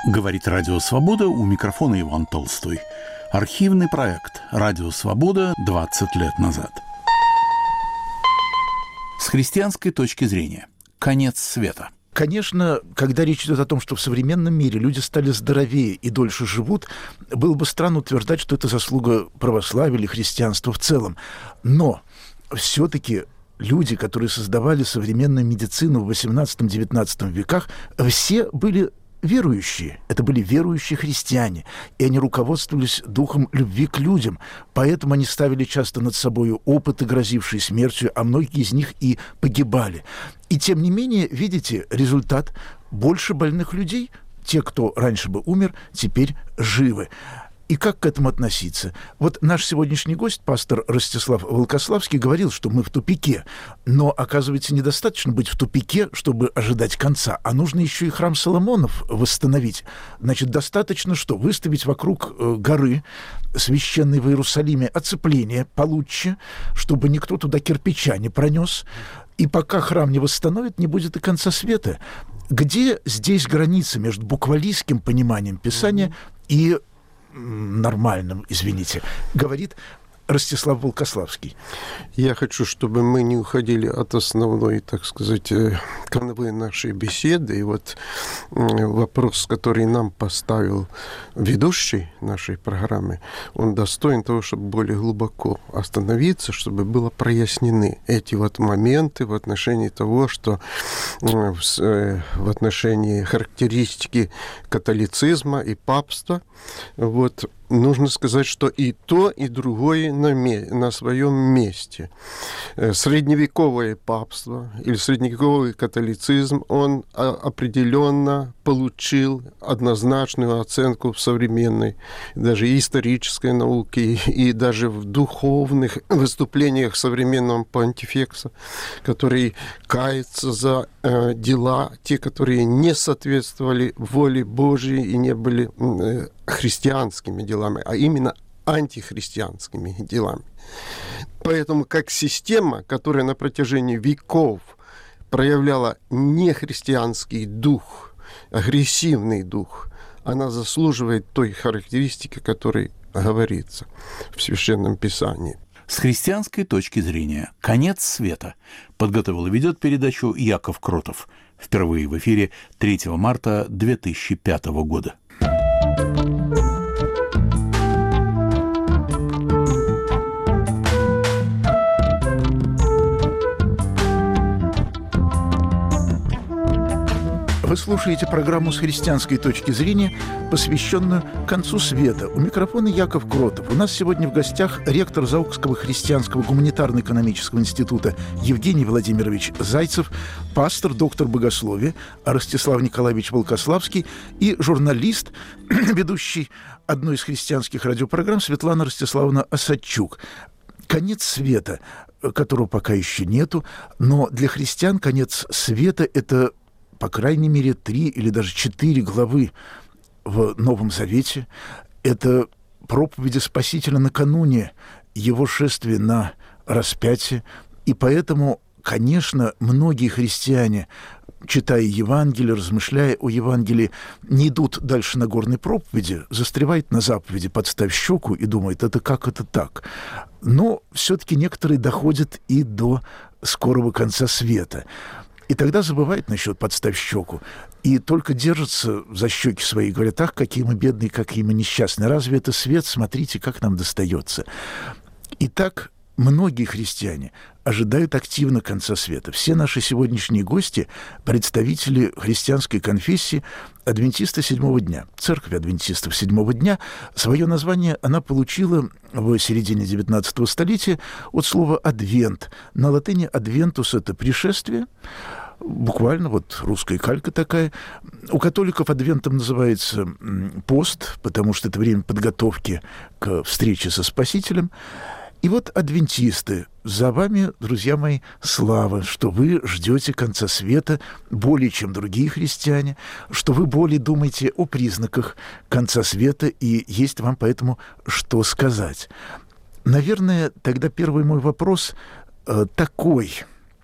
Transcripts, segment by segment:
Говорит Радио Свобода, у микрофона Иван Толстой. Архивный проект «Радио Свобода 20 лет назад». С христианской точки зрения. Конец света. Конечно, когда речь идет о том, что в современном мире люди стали здоровее и дольше живут, было бы странно утверждать, что это заслуга православия или христианства в целом. Но все-таки люди, которые создавали современную медицину в XVIII-XIX веках, все были верующие. Это были верующие христиане, и они руководствовались духом любви к людям. Поэтому они ставили часто над собой опыты, грозившие смертью, а многие из них и погибали. И тем не менее, видите, результат: больше больных людей, те, кто раньше бы умер, теперь живы. И как к этому относиться? Вот наш сегодняшний гость, пастор Ростислав Волкославский, говорил, что мы в тупике. Но, оказывается, недостаточно быть в тупике, чтобы ожидать конца, а нужно еще и храм Соломонов восстановить. Значит, достаточно что? Выставить вокруг горы, священной в Иерусалиме, оцепление получше, чтобы никто туда кирпича не пронес. И пока храм не восстановит, не будет и конца света. Где здесь граница между буквалистским пониманием Писания и нормальным, извините, говорит Ростислав Волкославский. Я хочу, чтобы мы не уходили от основной, так сказать, канвы нашей беседы. И вот вопрос, который нам поставил ведущий нашей программы, он достоин того, чтобы более глубоко остановиться, чтобы было прояснены эти вот моменты в отношении того, что в отношении характеристики католицизма и папства, вот, нужно сказать, что и то, и другое на своем месте. Средневековое папство или средневековый католицизм, он определенно получил однозначную оценку в современной, даже исторической науке, и даже в духовных выступлениях современного понтифекса, который кается за дела, те, которые не соответствовали воле Божьей и не были христианскими делами, а именно антихристианскими делами. Поэтому как система, которая на протяжении веков проявляла нехристианский дух, агрессивный дух, она заслуживает той характеристики, которой говорится в Священном Писании. С христианской точки зрения. Конец света. Подготовил и ведет передачу Яков Кротов. Впервые в эфире 3 марта 2005 года. Вы слушаете программу «С христианской точки зрения», посвященную концу света. У микрофона Яков Кротов. У нас сегодня в гостях ректор Заокского христианского гуманитарно-экономического института Евгений Владимирович Зайцев, пастор, доктор богословия Ростислав Николаевич Волкославский и журналист, ведущий одной из христианских радиопрограмм Светлана Ростиславовна Осадчук. Конец света, которого пока еще нету, но для христиан конец света – это, по крайней мере, 3 или даже 4 главы в Новом Завете. Это проповеди Спасителя накануне его шествия на распятие. И поэтому, конечно, многие христиане, читая Евангелие, размышляя о Евангелии, не идут дальше на горной проповеди, застревают на заповеди «подставь щеку» и думают, это как это так? Но все-таки некоторые доходят и до скорого конца света. И тогда забывают насчет «подставь щеку» и только держатся за щеки свои, говорят, ах, какие мы бедные, какие мы несчастные. Разве это свет? Смотрите, как нам достается. Итак, многие христиане ожидают активно конца света. Все наши сегодняшние гости – представители христианской конфессии адвентисты седьмого дня. Церковь адвентистов седьмого дня. Свое название она получила в середине XIX столетия от слова «адвент». На латыни «адвентус» – это «пришествие». Буквально, вот русская калька такая. У католиков адвентом называется пост, потому что это время подготовки к встрече со Спасителем. И вот адвентисты, за вами, друзья мои, слава, что вы ждете конца света более, чем другие христиане, что вы более думаете о признаках конца света, и есть вам поэтому что сказать. Наверное, тогда первый мой вопрос такой.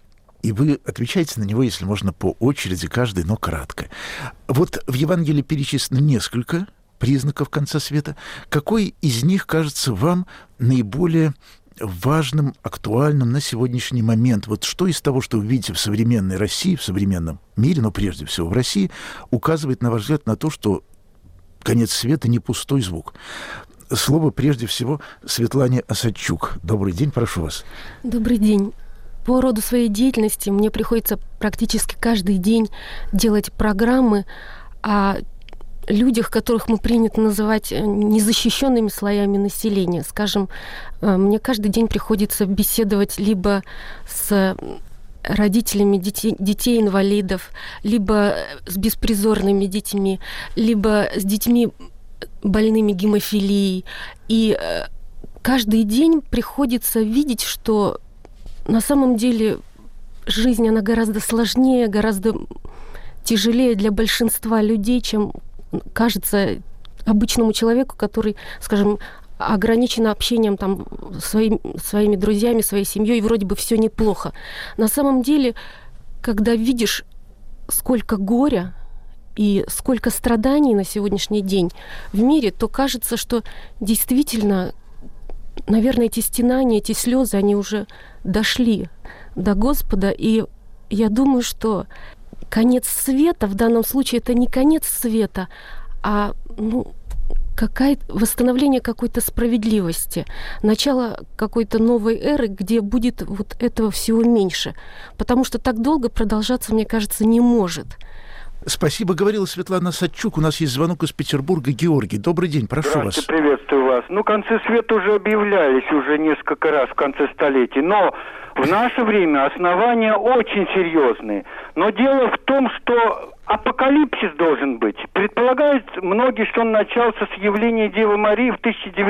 и вы отвечаете на него, если можно, по очереди, каждый, но кратко. Вот в Евангелии перечислено несколько признаков конца света. Какой из них кажется вам наиболее важным, актуальным на сегодняшний момент? Вот что из того, что вы видите в современной России, в современном мире, но прежде всего в России, указывает, на ваш взгляд, на то, что конец света не пустой звук? Слово прежде всего Светлане Осадчук. Добрый день, прошу вас. Добрый день. По роду своей деятельности мне приходится практически каждый день делать программы о людях, которых мы принято называть незащищенными слоями населения. Скажем, мне каждый день приходится беседовать либо с родителями детей-инвалидов, либо с беспризорными детьми, либо с детьми больными гемофилией. И каждый день приходится видеть, что на самом деле жизнь, она гораздо сложнее, гораздо тяжелее для большинства людей, чем кажется обычному человеку, который, скажем, ограничен общением там, своими друзьями, своей семьей, и вроде бы все неплохо. На самом деле, когда видишь, сколько горя и сколько страданий на сегодняшний день в мире, то кажется, что действительно, наверное, эти стенания, эти слезы, они уже дошли до Господа. И я думаю, что конец света в данном случае это не конец света, а восстановление какой-то справедливости, начало какой-то новой эры, где будет вот этого всего меньше. Потому что так долго продолжаться, мне кажется, не может. Спасибо, говорила Светлана Осадчук. У нас есть звонок из Петербурга. Георгий, добрый день, прошу вас. Приветствую вас. Концы света уже объявлялись уже несколько раз в конце столетий, но в наше время основания очень серьезные. Но дело в том, что апокалипсис должен быть. Предполагают многие, что он начался с явления Девы Марии в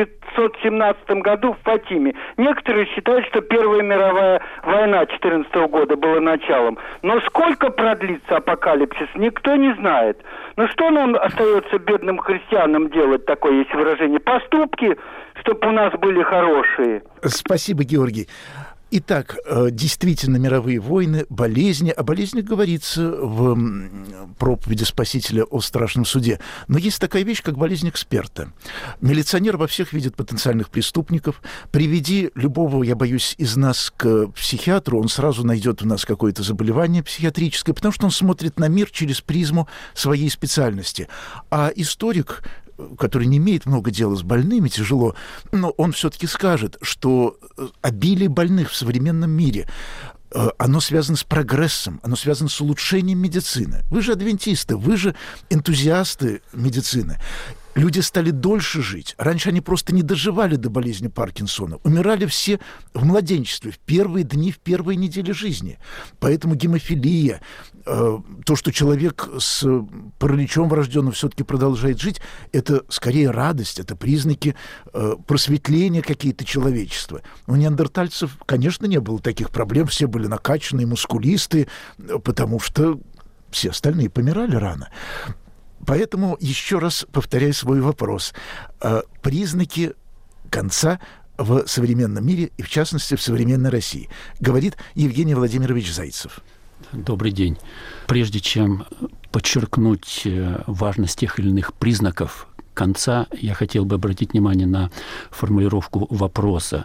1917 году в Фатиме. Некоторые считают, что Первая мировая война 14 года была началом. Но сколько продлится апокалипсис, никто не знает. Что нам остается, бедным христианам, делать, такое есть выражение? Поступки, чтобы у нас были хорошие. Спасибо, Георгий. Итак, действительно, мировые войны, болезни. О болезнях говорится в проповеди Спасителя о страшном суде. Но есть такая вещь, как болезнь эксперта. Милиционер во всех видит потенциальных преступников. Приведи любого, я боюсь, из нас к психиатру, он сразу найдет у нас какое-то заболевание психиатрическое, потому что он смотрит на мир через призму своей специальности. А историк, который не имеет много дела с больными, тяжело, но он все-таки скажет, что обилие больных в современном мире, оно связано с прогрессом, оно связано с улучшением медицины. Вы же адвентисты, вы же энтузиасты медицины. Люди стали дольше жить. Раньше они просто не доживали до болезни Паркинсона. Умирали все в младенчестве, в первые дни, в первые недели жизни. Поэтому гемофилия, то, что человек с параличом врожденным все-таки продолжает жить, это скорее радость, это признаки просветления какие-то человечества. У неандертальцев, конечно, не было таких проблем. Все были накачанные, мускулистые, потому что все остальные помирали рано. Поэтому еще раз повторяю свой вопрос. Признаки конца в современном мире и, в частности, в современной России, говорит Евгений Владимирович Зайцев. Добрый день. Прежде чем подчеркнуть важность тех или иных признаков конца, я хотел бы обратить внимание на формулировку вопроса.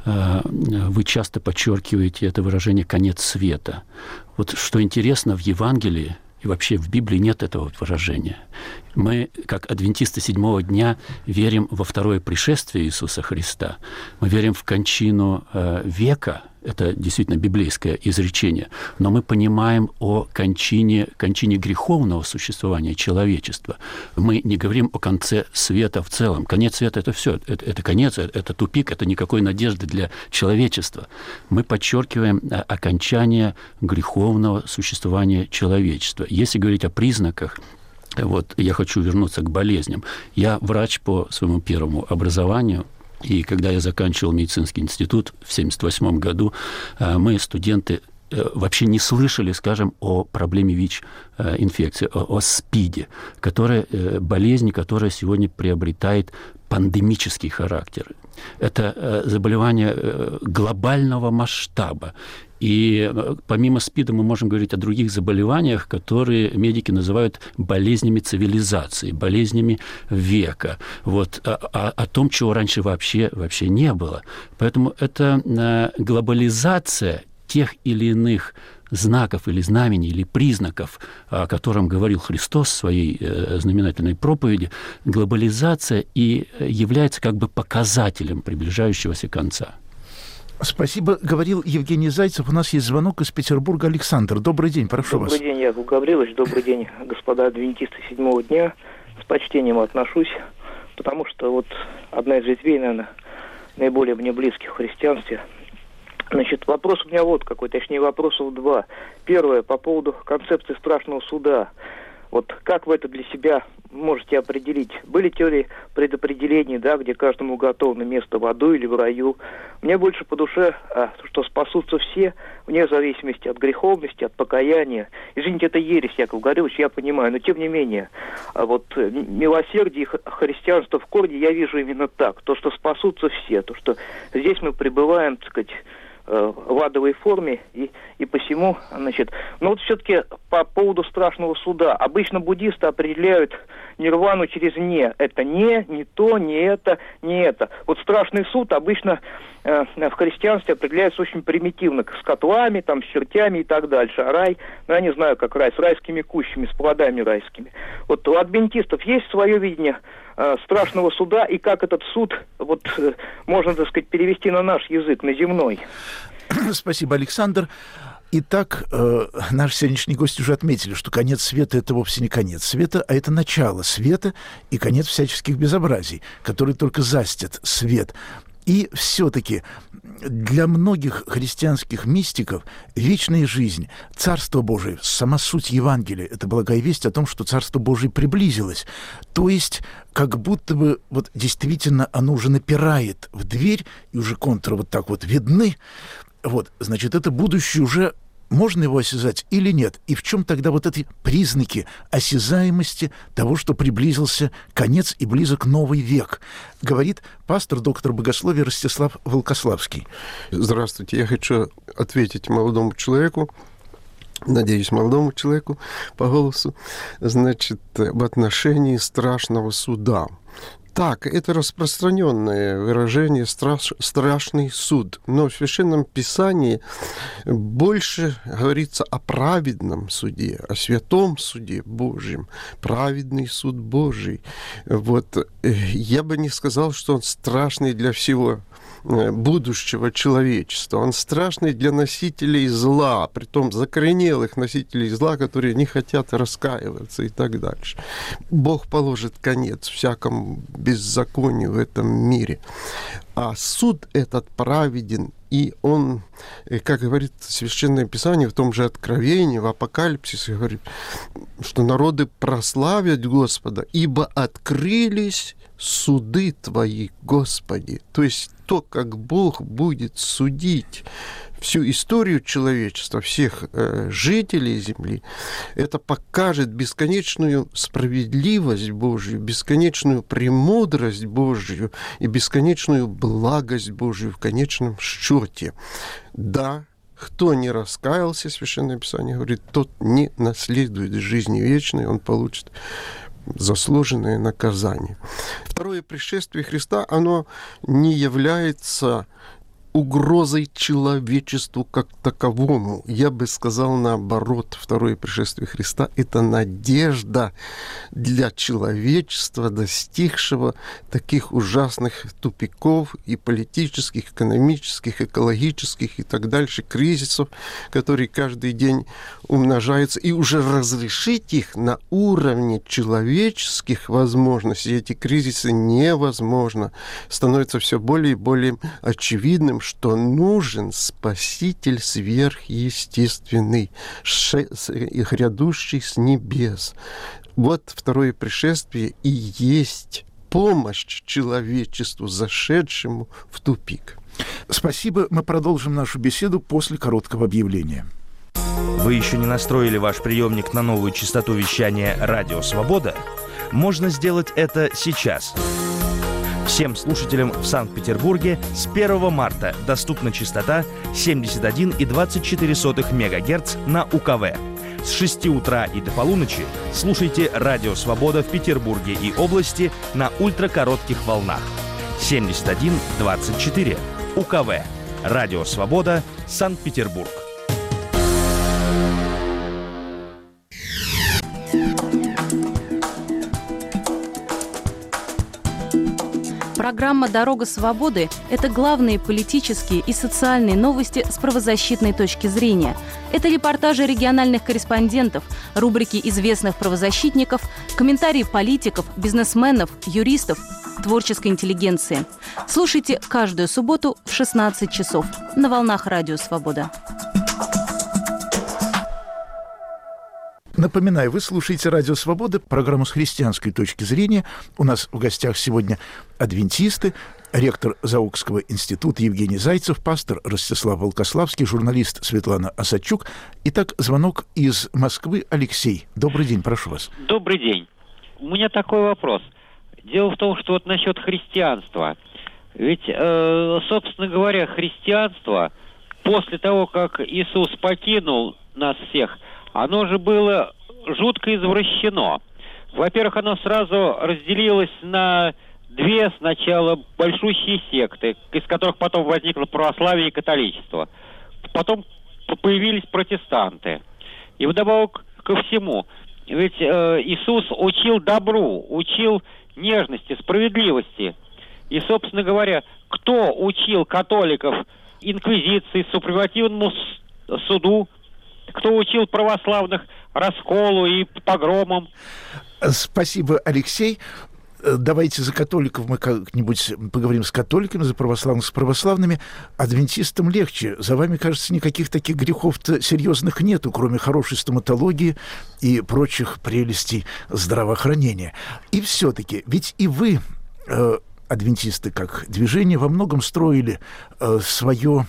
Вы часто подчеркиваете это выражение «конец света». Вот что интересно, в Евангелии и вообще в Библии нет этого выражения. Мы, как адвентисты седьмого дня, верим во второе пришествие Иисуса Христа. Мы верим в кончину века. Это действительно библейское изречение. Но мы понимаем о кончине греховного существования человечества. Мы не говорим о конце света в целом. Конец света – это все. Это конец, это тупик, это никакой надежды для человечества. Мы подчеркиваем окончание греховного существования человечества. Если говорить о признаках, вот я хочу вернуться к болезням. Я врач по своему первому образованию. И когда я заканчивал медицинский институт в 1978 году, мы, студенты, вообще не слышали, скажем, о проблеме ВИЧ-инфекции, о СПИДе, болезнь, которая сегодня приобретает пандемический характер. Это заболевание глобального масштаба. И помимо СПИДа мы можем говорить о других заболеваниях, которые медики называют болезнями цивилизации, болезнями века. Вот, о том, чего раньше вообще не было. Поэтому это глобализация тех или иных знаков или знамений, или признаков, о котором говорил Христос в своей знаменательной проповеди, глобализация и является как бы показателем приближающегося конца. Спасибо. Говорил Евгений Зайцев. У нас есть звонок из Петербурга. Александр, добрый день, прошу вас. Добрый день, Яков Гаврилович. Добрый день, господа адвентисты седьмого дня. С почтением отношусь, потому что вот одна из ветвей, наверное, наиболее мне близких в христианстве. Значит, вопрос у меня вот какой, точнее вопросов два. Первое, по поводу концепции страшного суда. Вот как вы это для себя можете определить? Были теории предопределений, да, где каждому уготовано место в аду или в раю. Мне больше по душе, что спасутся все, вне зависимости от греховности, от покаяния. Извините, это ересь, Яков Гаврилович, я понимаю, но тем не менее, вот милосердие и христианство в корне я вижу именно так. То, что спасутся все, то, что здесь мы пребываем, так сказать, в адовой форме, и посему, значит... Но вот все-таки по поводу страшного суда. Обычно буддисты определяют нирвану через «не». Это не то, не это, не это. Вот страшный суд обычно в христианстве определяется очень примитивно, с котлами, там, с чертями и так дальше. А рай, ну, я не знаю, как рай, с райскими кущами, с плодами райскими. Вот у адвентистов есть свое видение страшного суда, и как этот суд, вот, можно, так сказать, перевести на наш язык, на земной. Спасибо, Александр. Итак, наши сегодняшние гости уже отметили, что конец света – это вовсе не конец света, а это начало света и конец всяческих безобразий, которые только застят свет. И все-таки для многих христианских мистиков вечная жизнь, Царство Божие, сама суть Евангелия – это благая весть о том, что Царство Божие приблизилось. То есть как будто бы вот действительно оно уже напирает в дверь, и уже контуры вот так вот видны. Вот, значит, это будущее уже... Можно его осязать или нет? И в чем тогда вот эти признаки осязаемости того, что приблизился конец и близок новый век? Говорит пастор, доктор богословия Ростислав Волкославский. Здравствуйте. Я хочу ответить молодому человеку, надеюсь, молодому человеку по голосу, значит, в отношении страшного суда. Так, это распространенное выражение «страшный суд». Но в Священном Писании больше говорится о праведном суде, о святом суде Божьем. Праведный суд Божий. Вот. Я бы не сказал, что он страшный для всего будущего человечества. Он страшный для носителей зла, притом закоренелых носителей зла, которые не хотят раскаиваться и так дальше. Бог положит конец всякому беззаконию в этом мире. А суд этот праведен, и он, как говорит Священное Писание в том же Откровении, в Апокалипсисе, говорит, что народы прославят Господа, ибо открылись суды Твои, Господи. То есть то, как Бог будет судить всю историю человечества, всех жителей Земли, это покажет бесконечную справедливость Божью, бесконечную премудрость Божью и бесконечную благость Божью в конечном счете. Да, кто не раскаялся, Священное Писание говорит, тот не наследует жизни вечной, он получит заслуженное наказание. Второе пришествие Христа, оно не является угрозой человечеству как таковому. Я бы сказал наоборот, второе пришествие Христа – это надежда для человечества, достигшего таких ужасных тупиков и политических, экономических, экологических и так дальше кризисов, которые каждый день умножаются, и уже разрешить их на уровне человеческих возможностей. Эти кризисы невозможно. Становится все более и более очевидным, что нужен Спаситель сверхъестественный, грядущий с небес. Вот второе пришествие и есть помощь человечеству, зашедшему в тупик. Спасибо. Мы продолжим нашу беседу после короткого объявления. Вы еще не настроили ваш приемник на новую частоту вещания «Радио Свобода»? Можно сделать это сейчас. Всем слушателям в Санкт-Петербурге с 1 марта доступна частота 71,24 МГц на УКВ. С 6 утра и до полуночи слушайте «Радио Свобода» в Петербурге и области на ультракоротких волнах. 71,24 УКВ. «Радио Свобода», Санкт-Петербург. Программа «Дорога свободы» – это главные политические и социальные новости с правозащитной точки зрения. Это репортажи региональных корреспондентов, рубрики известных правозащитников, комментарии политиков, бизнесменов, юристов, творческой интеллигенции. Слушайте каждую субботу в 16 часов на волнах «Радио Свобода». Напоминаю, вы слушаете «Радио Свобода», программу с христианской точки зрения. У нас в гостях сегодня адвентисты, ректор Заокского института Евгений Зайцев, пастор Ростислав Волкославский, журналист Светлана Осадчук. Итак, звонок из Москвы. Алексей, добрый день, прошу вас. Добрый день. У меня такой вопрос. Дело в том, что вот насчет христианства. Ведь, собственно говоря, христианство после того, как Иисус покинул нас всех, оно же было жутко извращено. Во-первых, оно сразу разделилось на две сначала большущие секты, из которых потом возникло православие и католичество. Потом появились протестанты. И вдобавок ко всему, ведь Иисус учил добру, учил нежности, справедливости. И, собственно говоря, кто учил католиков инквизиции, супревативному суду, кто учил православных расколу и погромам? Спасибо, Алексей. Давайте за католиков мы как-нибудь поговорим с католиками, за православных с православными. Адвентистам легче. За вами, кажется, никаких таких грехов-то серьезных нету, кроме хорошей стоматологии и прочих прелестей здравоохранения. И все-таки, ведь и вы, адвентисты как движение, во многом строили свое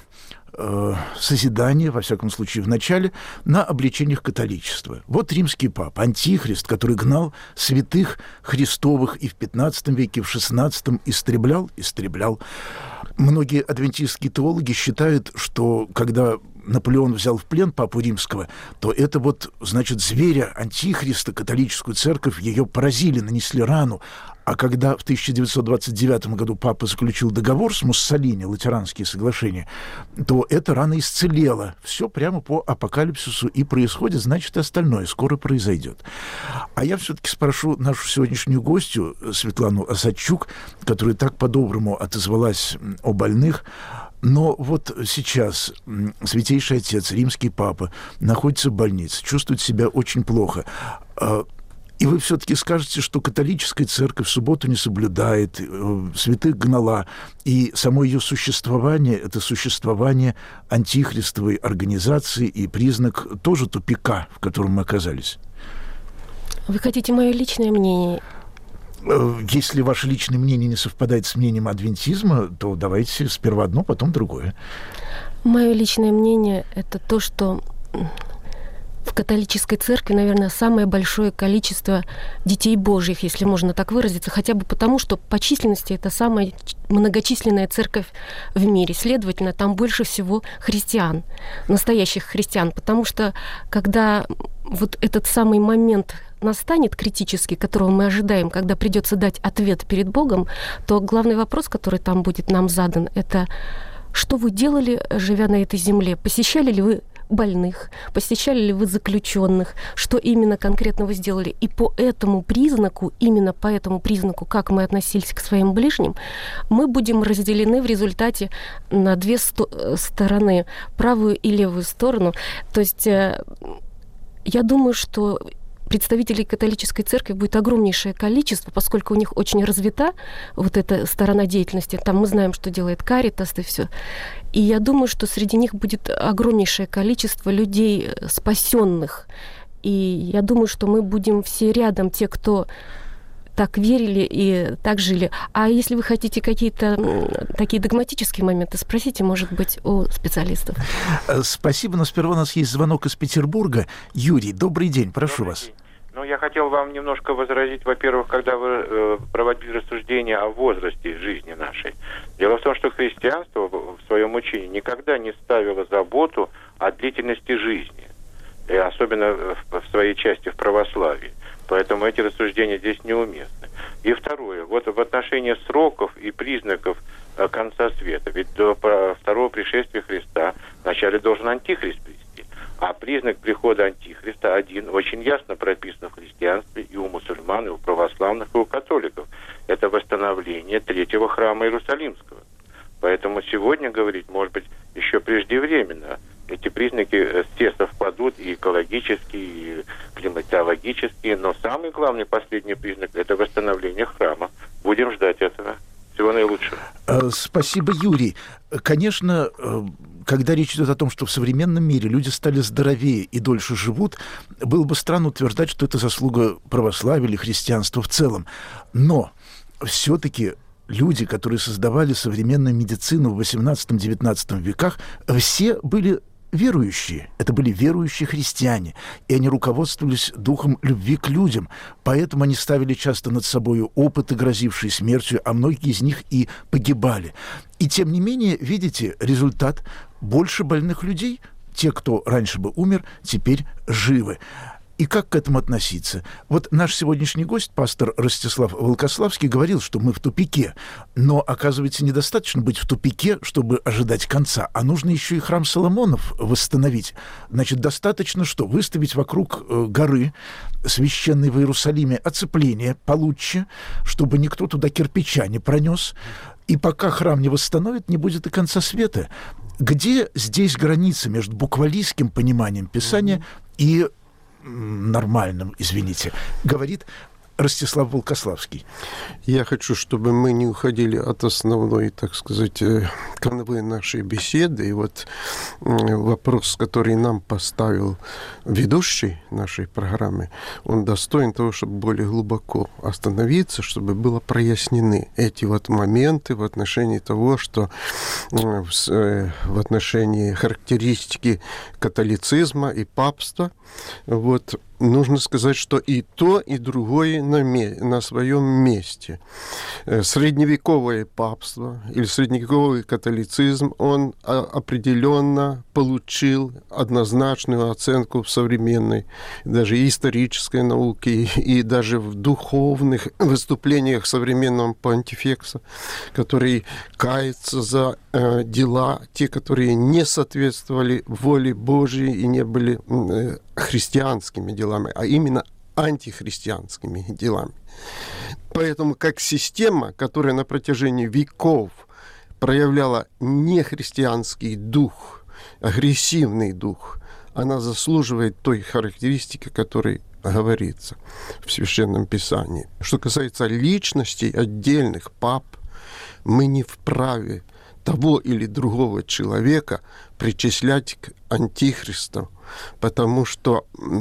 созидание, во всяком случае, в начале, на обличениях католичества. Вот римский папа, антихрист, который гнал святых Христовых и в XV веке, и в XVI истреблял. Многие адвентистские теологи считают, что когда Наполеон взял в плен папу римского, то это вот, значит, зверя, антихриста, католическую церковь, ее поразили, нанесли рану. А когда в 1929 году папа заключил договор с Муссолини, латеранские соглашения, то эта рана исцелела. Все прямо по апокалипсису и происходит, значит, и остальное скоро произойдет. А я все-таки спрошу нашу сегодняшнюю гостью, Светлану Осадчук, которая так по-доброму отозвалась о больных. Но вот сейчас Святейший Отец, Римский Папа, находится в больнице, чувствует себя очень плохо. И вы все-таки скажете, что католическая церковь субботу не соблюдает, святых гнала, и само ее существование – это существование антихристовой организации и признак тоже тупика, в котором мы оказались. Вы хотите мое личное мнение? Если ваше личное мнение не совпадает с мнением адвентизма, то давайте сперва одно, потом другое. Мое личное мнение – это то, что в католической церкви, наверное, самое большое количество детей Божьих, если можно так выразиться, хотя бы потому, что по численности это самая многочисленная церковь в мире. Следовательно, там больше всего христиан, настоящих христиан, потому что когда вот этот самый момент настанет критический, которого мы ожидаем, когда придется дать ответ перед Богом, то главный вопрос, который там будет нам задан, это что вы делали, живя на этой земле? Посещали ли вы больных, посещали ли вы заключенных, что именно конкретно вы сделали. И по этому признаку, именно по этому признаку, как мы относились к своим ближним, мы будем разделены в результате на две стороны, правую и левую сторону. То есть я думаю, что представителей католической церкви будет огромнейшее количество, поскольку у них очень развита вот эта сторона деятельности. Там мы знаем, что делает Каритас и все. И я думаю, что среди них будет огромнейшее количество людей спасенных. И я думаю, что мы будем все рядом, те, кто так верили и так жили. А если вы хотите какие-то такие догматические моменты, спросите, может быть, у специалистов. Спасибо, но сперва у нас есть звонок из Петербурга. Юрий, добрый день, прошу вас. Ну, я хотел вам немножко возразить, во-первых, когда вы проводили рассуждения о возрасте жизни нашей. Дело в том, что христианство в своем учении никогда не ставило заботу о длительности жизни, и особенно в своей части в православии. Поэтому эти рассуждения здесь неуместны. И второе, вот в отношении сроков и признаков конца света. Ведь до второго пришествия Христа вначале должен антихрист прийти. А признак прихода антихриста один очень ясно прописан в христианстве и у мусульман, и у православных, и у католиков. Это восстановление третьего храма Иерусалимского. Поэтому сегодня говорить, может быть, еще преждевременно. Эти признаки все совпадут и экологические, и климатологические, но самый главный последний признак – это восстановление храма. Будем ждать этого. Всего наилучшего. Спасибо, Юрий. Конечно, когда речь идет о том, что в современном мире люди стали здоровее и дольше живут, было бы странно утверждать, что это заслуга православия или христианства в целом. Но все-таки люди, которые создавали современную медицину в XVIII-XIX веках, все были верующие. Это были верующие христиане. И они руководствовались духом любви к людям. Поэтому они ставили часто над собой опыты, грозившие смертью, а многие из них и погибали. И тем не менее, видите, результат: больше больных людей. Те, кто раньше бы умер, теперь живы. И как к этому относиться? Вот наш сегодняшний гость, пастор Ростислав Волкославский, говорил, что мы в тупике. Но, оказывается, недостаточно быть в тупике, чтобы ожидать конца, а нужно еще и храм Соломонов восстановить. Значит, достаточно что? Выставить вокруг горы, священной в Иерусалиме, оцепление получше, чтобы никто туда кирпича не пронес. И пока храм не восстановит, не будет и конца света. Где здесь граница между буквалистским пониманием Писания и нормальным, извините, говорит Ростислав Волкославский. Я хочу, чтобы мы не уходили от основной, так сказать, канвы нашей беседы. И вот вопрос, который нам поставил ведущий нашей программы, он достоин того, чтобы более глубоко остановиться, чтобы было прояснены эти вот моменты в отношении того, что в отношении характеристики католицизма и папства, вот, нужно сказать, что и то, и другое на своем месте. Средневековое папство или средневековый католицизм, он определенно получил однозначную оценку в современной, даже исторической науке, и даже в духовных выступлениях современного понтифекса, который кается за дела, те, которые не соответствовали воле Божьей и не были христианскими делами, а именно антихристианскими делами. Поэтому как система, которая на протяжении веков проявляла нехристианский дух, агрессивный дух, она заслуживает той характеристики, которой говорится в Священном Писании. Что касается личностей отдельных пап, мы не вправе того или другого человека причислять к антихристу, потому что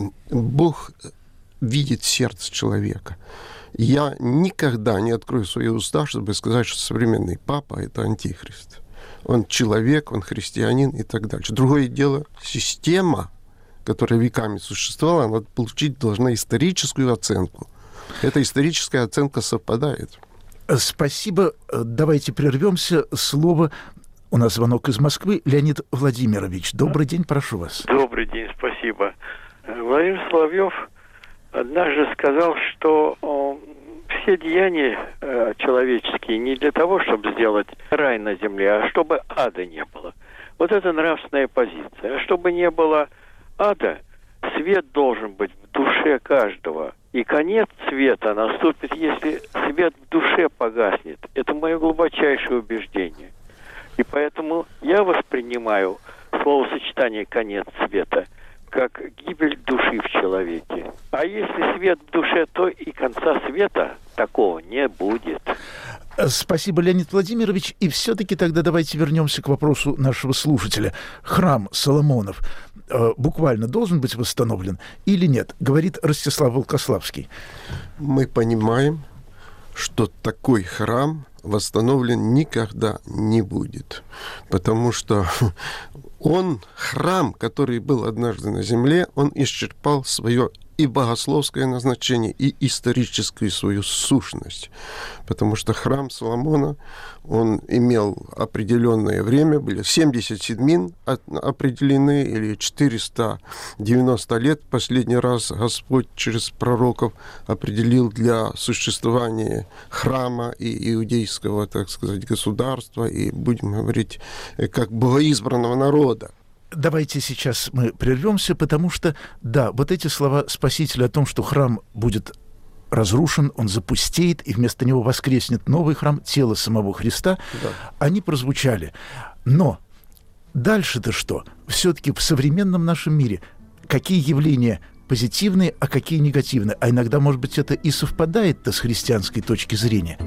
Бог видит сердце человека. Я никогда не открою свои уста, чтобы сказать, что современный папа – это антихрист. Он человек, он христианин и так дальше. Другое дело, система, которая веками существовала, она получить должна историческую оценку. Эта историческая оценка совпадает. Спасибо. Давайте прервемся. Слово. У нас звонок из Москвы. Леонид Владимирович, добрый день, прошу вас. Добрый день, спасибо. Владимир Соловьев однажды сказал, что все деяния человеческие не для того, чтобы сделать рай на земле, а чтобы ада не было. Вот это нравственная позиция. А чтобы не было ада, свет должен быть в душе каждого. И конец света наступит, если свет в душе погаснет. Это мое глубочайшее убеждение. И поэтому я воспринимаю словосочетание «конец света» как гибель души в человеке. А если свет в душе, то и конца света такого не будет. Спасибо, Леонид Владимирович. И все-таки тогда давайте вернемся к вопросу нашего слушателя. Храм Соломонов буквально должен быть восстановлен или нет? Говорит Ростислав Волкославский. Мы понимаем, что такой храм восстановлен никогда не будет, потому что храм, который был однажды на земле, он исчерпал свое и богословское назначение, и историческую свою сущность. Потому что храм Соломона, он имел определенное время, были 70 седмин определены, или 490 лет. Последний раз Господь через пророков определил для существования храма и иудейского, так сказать, государства, и, будем говорить, как богоизбранного народа. Давайте сейчас мы прервемся, потому что, да, вот эти слова Спасителя о том, что храм будет разрушен, он запустеет, и вместо него воскреснет новый храм, тело самого Христа, да, они прозвучали. Но дальше-то что? Все-таки в современном нашем мире какие явления позитивные, а какие негативные? А иногда, может быть, это и совпадает-то с христианской точки зрения.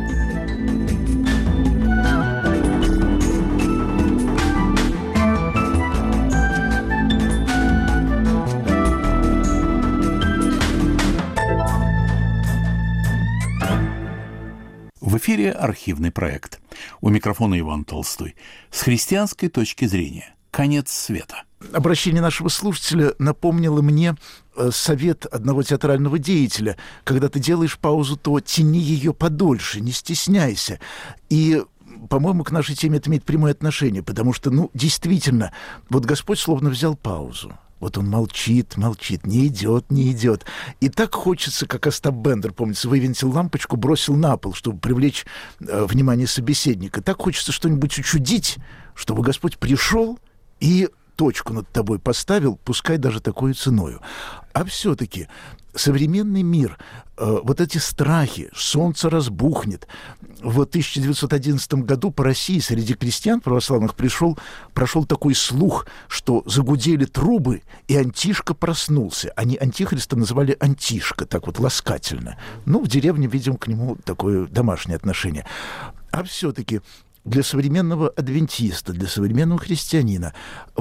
В эфире архивный проект. У микрофона Иван Толстой. С христианской точки зрения. Конец света. Обращение нашего слушателя напомнило мне совет одного театрального деятеля. Когда ты делаешь паузу, то тяни ее подольше, не стесняйся. И, по-моему, к нашей теме это имеет прямое отношение, потому что, действительно, вот Господь словно взял паузу. Вот он молчит, не идет. И так хочется, как Остап Бендер, помнится, вывинтил лампочку, бросил на пол, чтобы привлечь внимание собеседника. Так хочется что-нибудь учудить, чтобы Господь пришел и точку над тобой поставил, пускай даже такой ценою. А все-таки современный мир, вот эти страхи, солнце разбухнет. В 1911 году по России среди крестьян православных прошел такой слух, что загудели трубы, и Антишка проснулся. Они Антихриста называли Антишка, так вот ласкательно. В деревне, видим, к нему такое домашнее отношение. А все-таки для современного адвентиста, для современного христианина,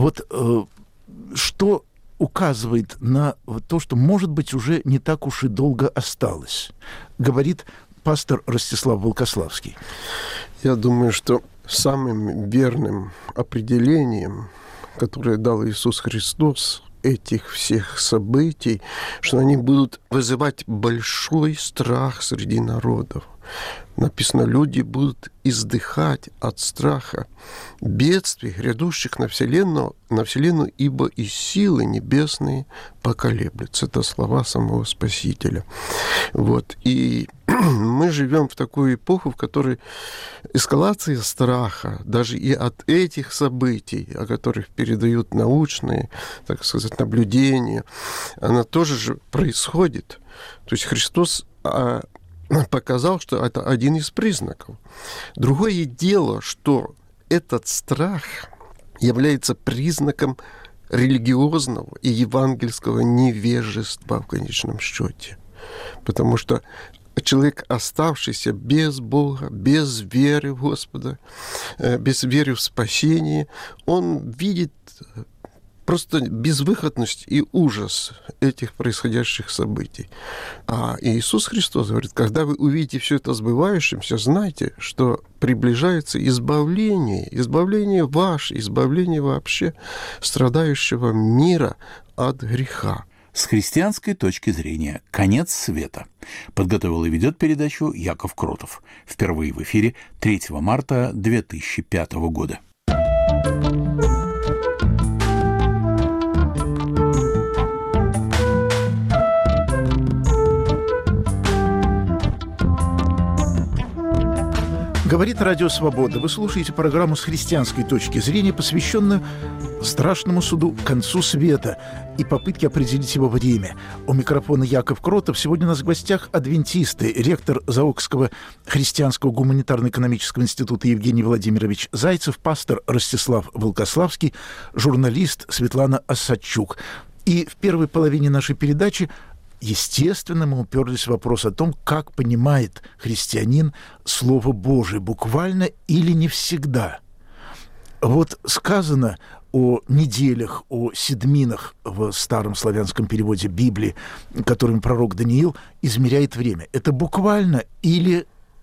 что указывает на то, что, может быть, уже не так уж и долго осталось, говорит пастор Ростислав Волкославский. Я думаю, что самым верным определением, которое дал Иисус Христос, этих всех событий, что они будут вызывать большой страх среди народов. Написано, люди будут издыхать от страха бедствий, грядущих на вселенную, ибо и силы небесные поколеблются. Это слова самого Спасителя. И мы живем в такую эпоху, в которой эскалация страха, даже и от этих событий, о которых передают научные, так сказать, наблюдения, она тоже же происходит. То есть Христос показал, что это один из признаков. Другое дело, что этот страх является признаком религиозного и евангельского невежества в конечном счете. Потому что человек, оставшийся без Бога, без веры в Господа, без веры в спасение, он видит просто безвыходность и ужас этих происходящих событий. А Иисус Христос говорит, когда вы увидите все это сбывающимся, знайте, что приближается избавление ваше, избавление вообще страдающего мира от греха. С христианской точки зрения. Конец света. Подготовил и ведет передачу Яков Кротов. Впервые в эфире 3 марта 2005 года. Говорит Радио Свобода. Вы слушаете программу «С христианской точки зрения», посвященную страшному суду, концу света и попытке определить его время. У микрофона Яков Кротов. Сегодня у нас в гостях адвентисты, ректор Заокского христианского гуманитарно-экономического института Евгений Владимирович Зайцев, пастор Ростислав Волкославский, журналист Светлана Осадчук. И в первой половине нашей передачи, естественно, мы уперлись в вопрос о том, как понимает христианин Слово Божие, буквально или не всегда. Сказано о неделях, о седминах в старом славянском переводе Библии, которым пророк Даниил измеряет время. Это буквально или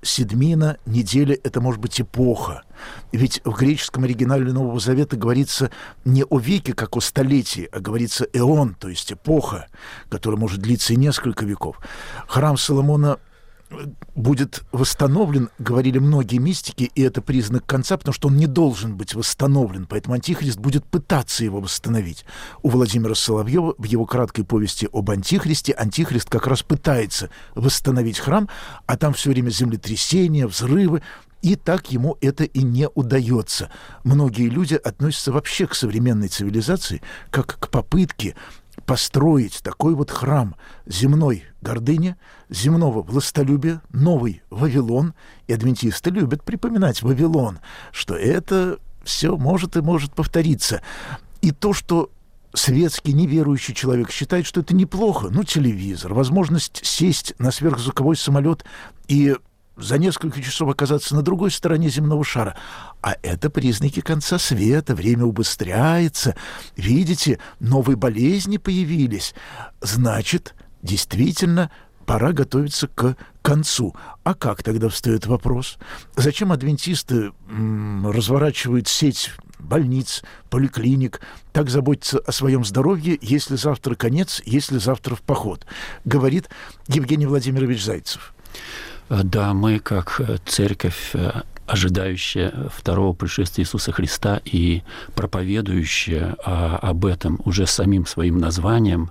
седмина, неделя – это может быть эпоха. Ведь в греческом оригинале Нового Завета говорится не о веке, как о столетии, а говорится эон, то есть эпоха, которая может длиться и несколько веков. Храм Соломона будет восстановлен, говорили многие мистики, и это признак конца, потому что он не должен быть восстановлен, поэтому Антихрист будет пытаться его восстановить. У Владимира Соловьева в его краткой повести об Антихристе Антихрист как раз пытается восстановить храм, а там все время землетрясения, взрывы, и так ему это и не удается. Многие люди относятся вообще к современной цивилизации как к попытке построить такой вот храм земной гордыни, земного властолюбия, новый Вавилон. И адвентисты любят припоминать Вавилон, что это все может и может повториться. И то, что светский неверующий человек считает, что это неплохо, телевизор, возможность сесть на сверхзвуковой самолет и за несколько часов оказаться на другой стороне земного шара. А это признаки конца света. Время убыстряется. Видите, новые болезни появились. Значит, действительно, пора готовиться к концу. А как тогда встает вопрос? Зачем адвентисты разворачивают сеть больниц, поликлиник, так заботятся о своем здоровье, если завтра конец, если завтра в поход? Говорит Евгений Владимирович Зайцев. Да, мы, как церковь, ожидающая второго пришествия Иисуса Христа и проповедующая об этом уже самим своим названием,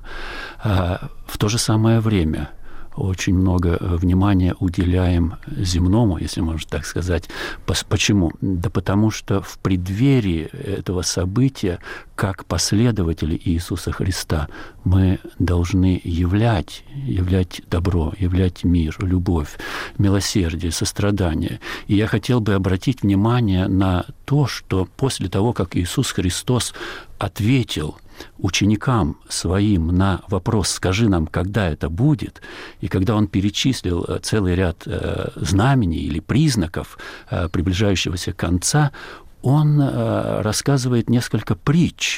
в то же самое время очень много внимания уделяем земному, если можно так сказать. Почему? Да потому что в преддверии этого события, как последователи Иисуса Христа, мы должны являть добро, являть мир, любовь, милосердие, сострадание. И я хотел бы обратить внимание на то, что после того, как Иисус Христос ответил ученикам своим на вопрос «Скажи нам, когда это будет?», и когда он перечислил целый ряд знамений или признаков приближающегося конца, он рассказывает несколько притч.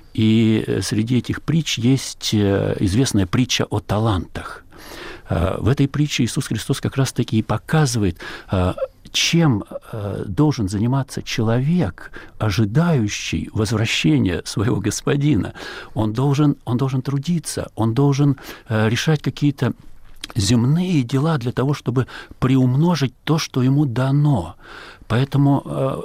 И среди этих притч есть известная притча о талантах. В этой притче Иисус Христос как раз-таки и показывает, чем должен заниматься человек, ожидающий возвращения своего господина. Он должен трудиться, он должен решать какие-то земные дела для того, чтобы приумножить то, что ему дано. Поэтому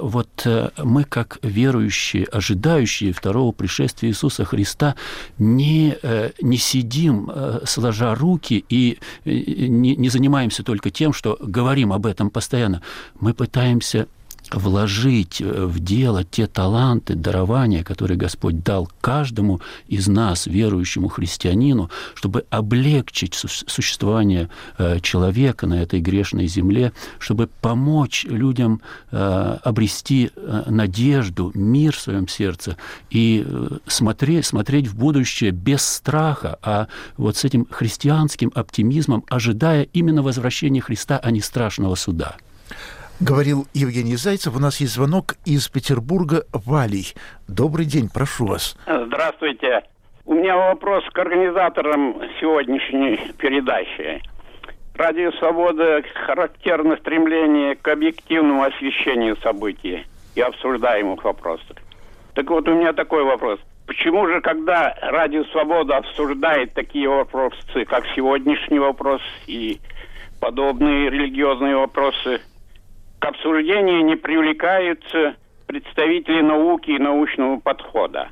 мы, как верующие, ожидающие второго пришествия Иисуса Христа, не сидим, сложа руки, и не занимаемся только тем, что говорим об этом постоянно. Мы пытаемся вложить в дело те таланты, дарования, которые Господь дал каждому из нас, верующему христианину, чтобы облегчить существование человека на этой грешной земле, чтобы помочь людям обрести надежду, мир в своем сердце и смотреть в будущее без страха, а вот с этим христианским оптимизмом, ожидая именно возвращения Христа, а не страшного суда. Говорил Евгений Зайцев. У нас есть звонок из Петербурга. Валий. Добрый день, прошу вас. Здравствуйте. У меня вопрос к организаторам сегодняшней передачи. Радио «Свобода» характерно стремление к объективному освещению событий и обсуждаемых вопросов. Так вот, у меня такой вопрос. Почему же, когда Радио «Свобода» обсуждает такие вопросы, как сегодняшний вопрос и подобные религиозные вопросы, к обсуждению не привлекаются представители науки и научного подхода?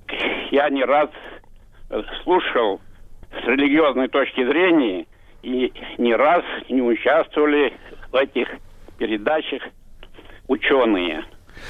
Я не раз слушал с религиозной точки зрения, и не раз не участвовали в этих передачах ученые.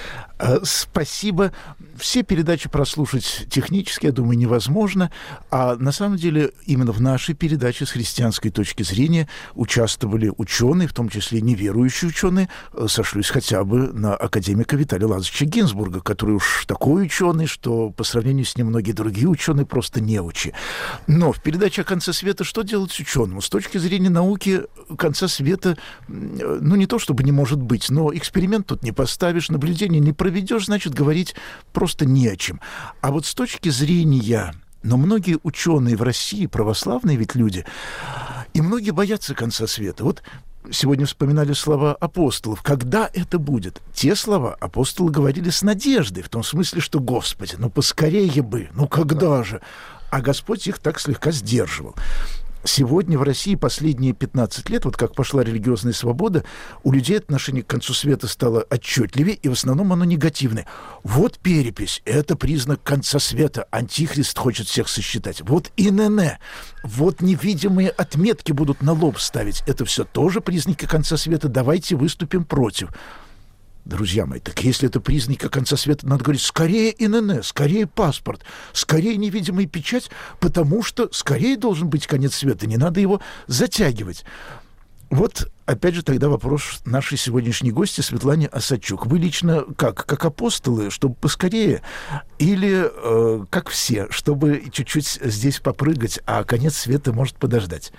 Спасибо. Все передачи прослушать технически, я думаю, невозможно. А на самом деле именно в нашей передаче с христианской точки зрения участвовали ученые, в том числе неверующие ученые. Сошлюсь хотя бы на академика Виталия Лазаревича Гинзбурга, который уж такой ученый, что по сравнению с ним многие другие ученые просто неучи. Но в передаче о конце света что делать ученому? С точки зрения науки конца света, не то чтобы не может быть, но эксперимент тут не поставишь, наблюдение не проведешь, значит, говорить просто не о чем. А вот с точки зрения... Но многие ученые в России, православные ведь люди, и многие боятся конца света. Вот сегодня вспоминали слова апостолов. Когда это будет? Те слова апостолы говорили с надеждой, в том смысле, что, Господи, ну поскорее бы, ну когда же? А Господь их так слегка сдерживал. Сегодня в России последние 15 лет, вот как пошла религиозная свобода, у людей отношение к концу света стало отчетливее, и в основном оно негативное. Вот перепись, это признак конца света, антихрист хочет всех сосчитать. Вот ИНН, вот невидимые отметки будут на лоб ставить. Это все тоже признаки конца света, давайте выступим против. Друзья мои, так если это признаки конца света, надо говорить, скорее ИНН, скорее паспорт, скорее невидимая печать, потому что скорее должен быть конец света, не надо его затягивать. Вот, опять же, тогда вопрос нашей сегодняшней гости Светлане Осадчук. Вы лично как апостолы, чтобы поскорее, или как все, чтобы чуть-чуть здесь попрыгать, а конец света может подождать?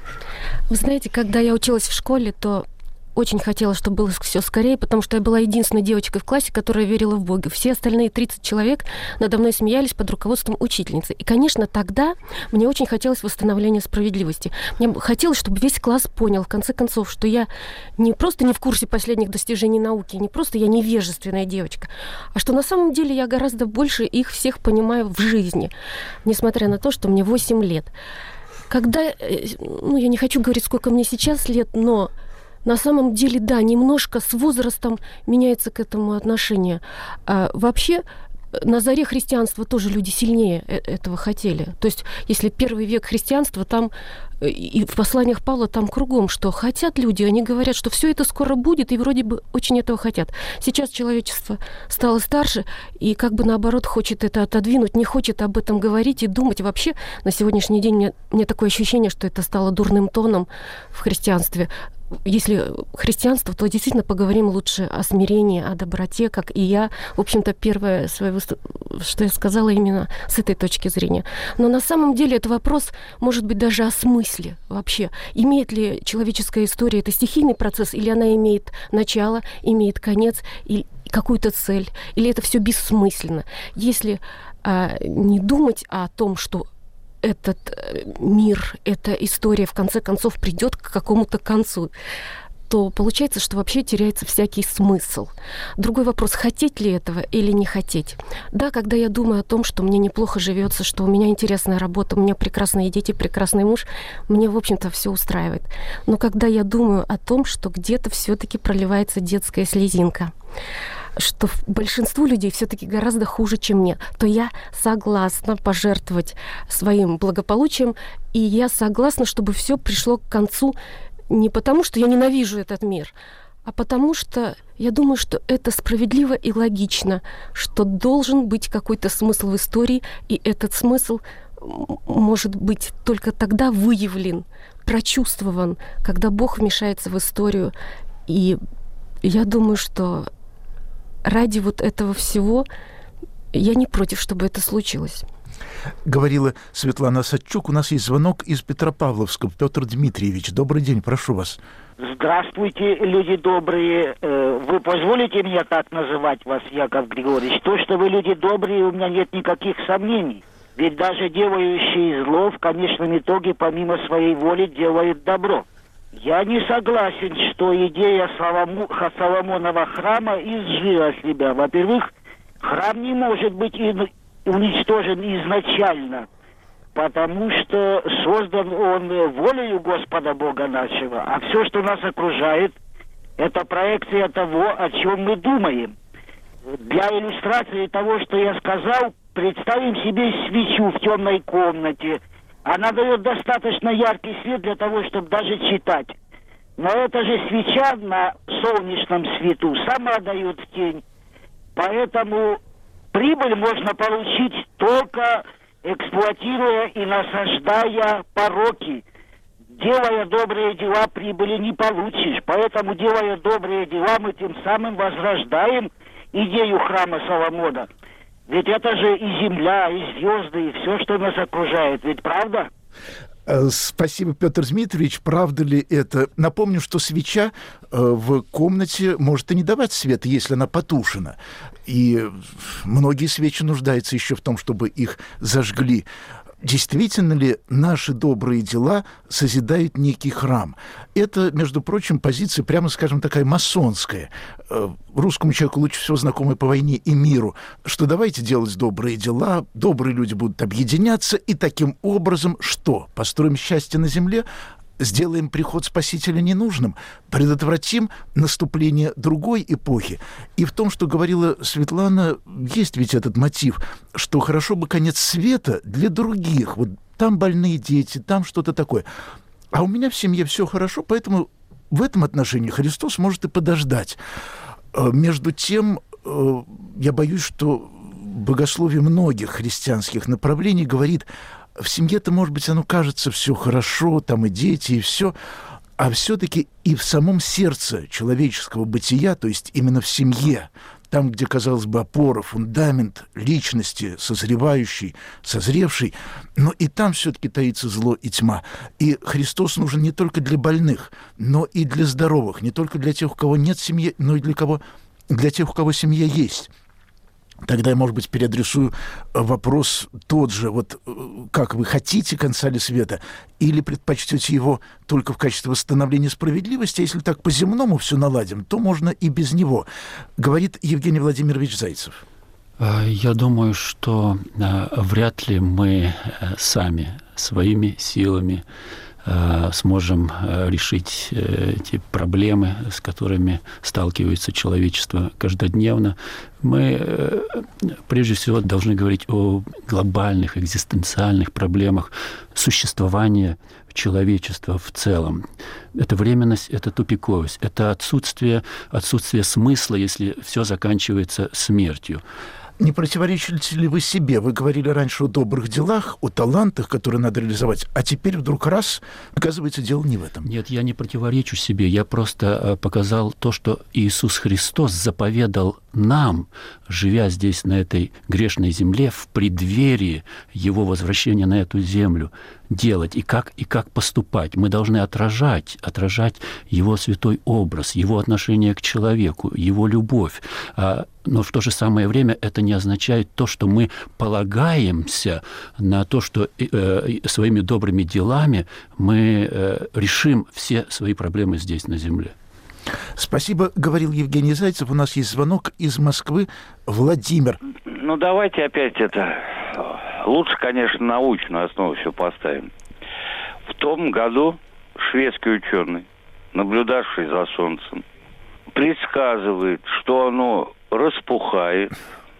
Вы знаете, когда я училась в школе, то очень хотела, чтобы было все скорее, потому что я была единственной девочкой в классе, которая верила в Бога. Все остальные 30 человек надо мной смеялись под руководством учительницы. И, конечно, тогда мне очень хотелось восстановления справедливости. Мне хотелось, чтобы весь класс понял, в конце концов, что я не просто не в курсе последних достижений науки, не просто я невежественная девочка, а что на самом деле я гораздо больше их всех понимаю в жизни, несмотря на то, что мне 8 лет. Когда, я не хочу говорить, сколько мне сейчас лет, но на самом деле, да, немножко с возрастом меняется к этому отношение. Вообще, на заре христианства тоже люди сильнее этого хотели. То есть, если первый век христианства, там и в посланиях Павла там кругом, что хотят люди, они говорят, что все это скоро будет, и вроде бы очень этого хотят. Сейчас человечество стало старше, и как бы наоборот хочет это отодвинуть, не хочет об этом говорить и думать. Вообще, на сегодняшний день мне такое ощущение, что это стало дурным тоном в христианстве. Если христианство, то действительно поговорим лучше о смирении, о доброте, как и я. В общем-то, первое, что я сказала именно с этой точки зрения. Но на самом деле это вопрос, может быть, даже о смысле вообще. Имеет ли человеческая история это стихийный процесс, или она имеет начало, имеет конец, и какую-то цель, или это все бессмысленно? Если не думать о том, что этот мир, эта история в конце концов придет к какому-то концу, то получается, что вообще теряется всякий смысл. Другой вопрос, хотеть ли этого или не хотеть. Да, когда я думаю о том, что мне неплохо живется, что у меня интересная работа, у меня прекрасные дети, прекрасный муж, мне, в общем-то, все устраивает. Но когда я думаю о том, что где-то все-таки проливается детская слезинка, что большинству людей все-таки гораздо хуже, чем мне, то я согласна пожертвовать своим благополучием, и я согласна, чтобы все пришло к концу не потому, что я ненавижу этот мир, а потому что я думаю, что это справедливо и логично, что должен быть какой-то смысл в истории, и этот смысл может быть только тогда выявлен, прочувствован, когда Бог вмешается в историю. И я думаю, что ради вот этого всего я не против, чтобы это случилось. Говорила Светлана Осадчук. У нас есть звонок из Петропавловска. Петр Дмитриевич, добрый день, прошу вас. Здравствуйте, люди добрые. Вы позволите мне так называть вас, Яков Григорьевич? То, что вы люди добрые, у меня нет никаких сомнений. Ведь даже делающие зло в конечном итоге помимо своей воли делают добро. Я не согласен, что идея Соломонова храма изжила себя. Во-первых, храм не может быть уничтожен изначально, потому что создан он волею Господа Бога нашего, а все, что нас окружает, это проекция того, о чем мы думаем. Для иллюстрации того, что я сказал, представим себе свечу в темной комнате. Она дает достаточно яркий свет для того, чтобы даже читать. Но эта же свеча на солнечном свету сама дает тень. Поэтому прибыль можно получить только эксплуатируя и насаждая пороки. Делая добрые дела, прибыли не получишь. Поэтому, делая добрые дела, мы тем самым возрождаем идею храма Соломона. Ведь это же и земля, и звезды, и все, что нас окружает. Ведь правда? Спасибо, Петр Дмитриевич. Правда ли это? Напомню, что свеча в комнате может и не давать света, если она потушена. И многие свечи нуждаются еще в том, чтобы их зажгли. действительно ли наши добрые дела созидают некий храм? Это, между прочим, позиция, прямо скажем, такая масонская. Русскому человеку лучше всего знакомая по войне и миру, что давайте делать добрые дела, добрые люди будут объединяться, и таким образом что? Построим счастье на земле? Сделаем приход Спасителя ненужным, предотвратим наступление другой эпохи. И в том, что говорила Светлана, есть ведь этот мотив, что хорошо бы конец света для других. Вот там больные дети, там что-то такое. А у меня в семье все хорошо, поэтому в этом отношении Христос может и подождать. Между тем, я боюсь, что богословие многих христианских направлений говорит: в семье-то, может быть, оно кажется все хорошо, там и дети, и все, а все-таки и в самом сердце человеческого бытия, то есть именно в семье, там, где, казалось бы, опора, фундамент личности, созревающий, созревший, но и там все-таки таится зло и тьма. И Христос нужен не только для больных, но и для здоровых, не только для тех, у кого нет семьи, но и для тех, у кого семья есть. Тогда я, может быть, переадресую вопрос тот же. Вот как вы хотите конца ли света, или предпочтете его только в качестве восстановления справедливости? Если так по-земному все наладим, то можно и без него, говорит Евгений Владимирович Зайцев. Я думаю, что вряд ли мы сами своими силами сможем решить эти проблемы, с которыми сталкивается человечество каждодневно. Мы, прежде всего, должны говорить о глобальных, экзистенциальных проблемах существования человечества в целом. Это временность, это тупиковость, это отсутствие смысла, если все заканчивается смертью. Не противоречите ли вы себе? Вы говорили раньше о добрых делах, о талантах, которые надо реализовать, а теперь вдруг раз, оказывается, дело не в этом. Нет, я не противоречу себе. Я просто показал то, что Иисус Христос заповедал нам, живя здесь, на этой грешной земле, в преддверии Его возвращения на эту землю, делать и как поступать. Мы должны отражать Его святой образ, Его отношение к человеку, Его любовь. Но в то же самое время это не означает то, что мы полагаемся на то, что своими добрыми делами мы решим все свои проблемы здесь, на земле. Спасибо, говорил Евгений Зайцев. У нас есть звонок из Москвы. Владимир. Ну, давайте опять лучше, конечно, научную основу все поставим. В том году шведский ученый, наблюдавший за Солнцем, предсказывает, что оно распухает,